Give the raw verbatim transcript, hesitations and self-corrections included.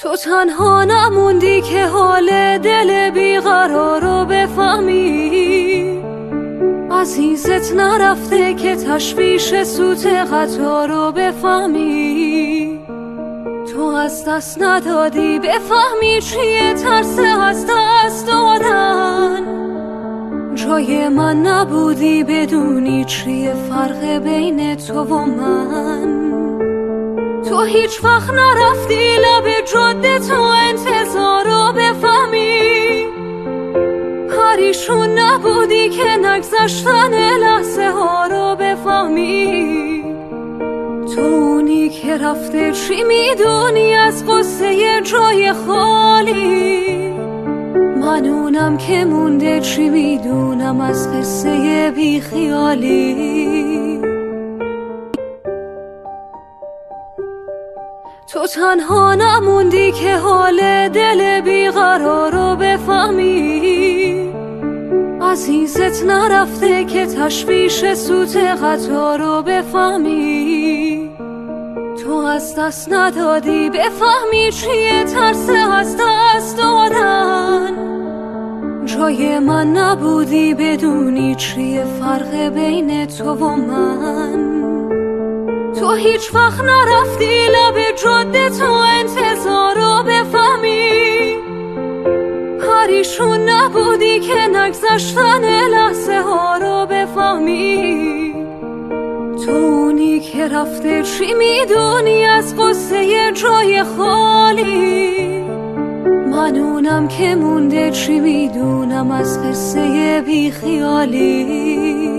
تو تنها نموندی که حال دل بیقرار رو بفهمی، عزیزت نرفته که تشویش سوت قطار رو بفهمی. تو از دست ندادی بفهمی چیه ترس از دست دادن، جای من نبودی بدونی چیه فرق بین تو و من. تو هیچ وقت نرفتی لب جاده تو انتظار رو بفهمی، پریشون نبودی که نگذشتن لحظه ها رو بفهمی. تو اونی که رفته چی میدونی از قصه جای خالی، من اونم که مونده چی میدونم از قصه بی خیالی. تو تنها نموندی که حال دل بیقرار رو بفهمی، عزیزت نرفته که تشویش سوت قطار رو بفهمی. تو از دست ندادی بفهمی چیه ترس از دست دادن، جای من نبودی بدونی چیه فرق بین تو و من. تو هیچ وقت نرفتی لب جاده تو انتظار رو بفهمی، پریشون نبودی که نگذشتن لحظه ها رو بفهمی. تو اونی که رفته چی میدونی از قصه جای خالی، من اونم که مونده چی میدونم از قصه بی خیالی.